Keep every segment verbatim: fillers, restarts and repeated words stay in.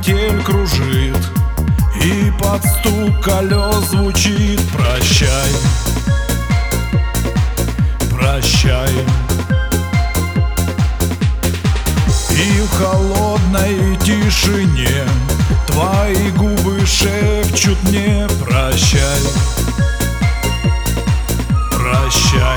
метель кружит, и под стук колес звучит: прощай, прощай. И в холодной тишине твои губы шепчут мне: прощай, прощай.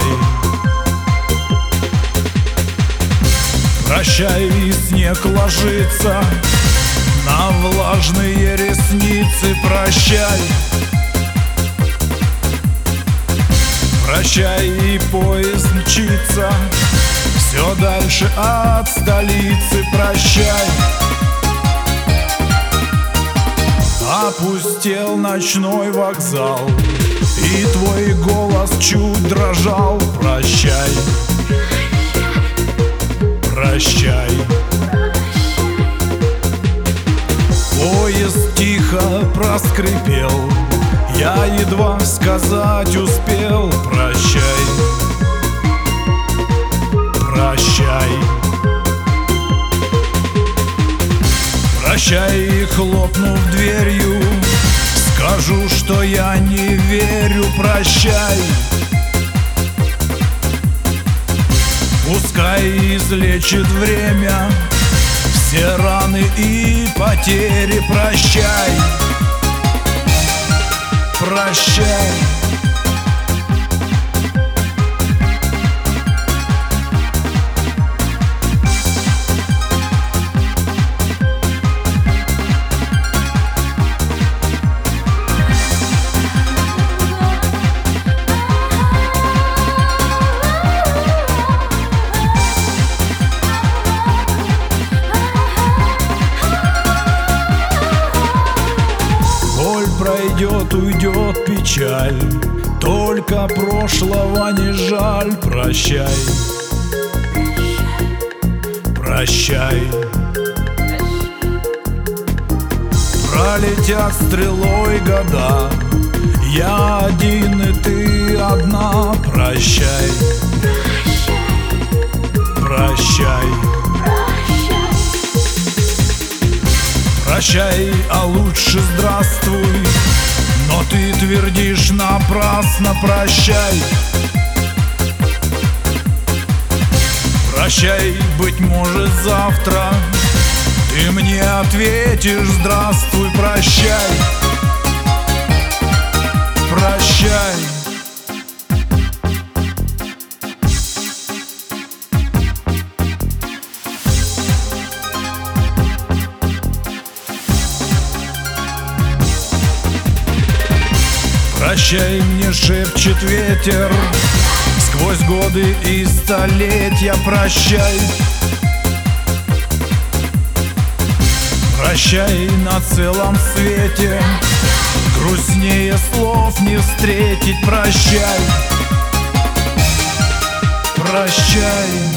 Прощай, и снег ложится на влажные ресницы. Прощай, прощай, и поезд мчится все дальше от столицы. Прощай. Опустел ночной вокзал, и твой голос чуть дрожал: прощай, прощай. Поезд тихо проскрипел, я едва сказать успел: прощай, прощай. Прощай, и хлопнув дверью, скажу, что я не верю. Прощай. Пускай излечит время все раны и потери. Прощай, прощай. Пройдет, уйдет печаль, только прошлого не жаль. Прощай, прощай. Пролетят стрелой года, я один и ты одна. Прощай, прощай. Прощай, а лучше здравствуй, но ты твердишь напрасно. Прощай, прощай, быть может завтра ты мне ответишь: здравствуй. Прощай, прощай. Прощай, мне шепчет ветер сквозь годы и столетия. Прощай, прощай, на целом свете грустнее слов не встретить. Прощай, прощай.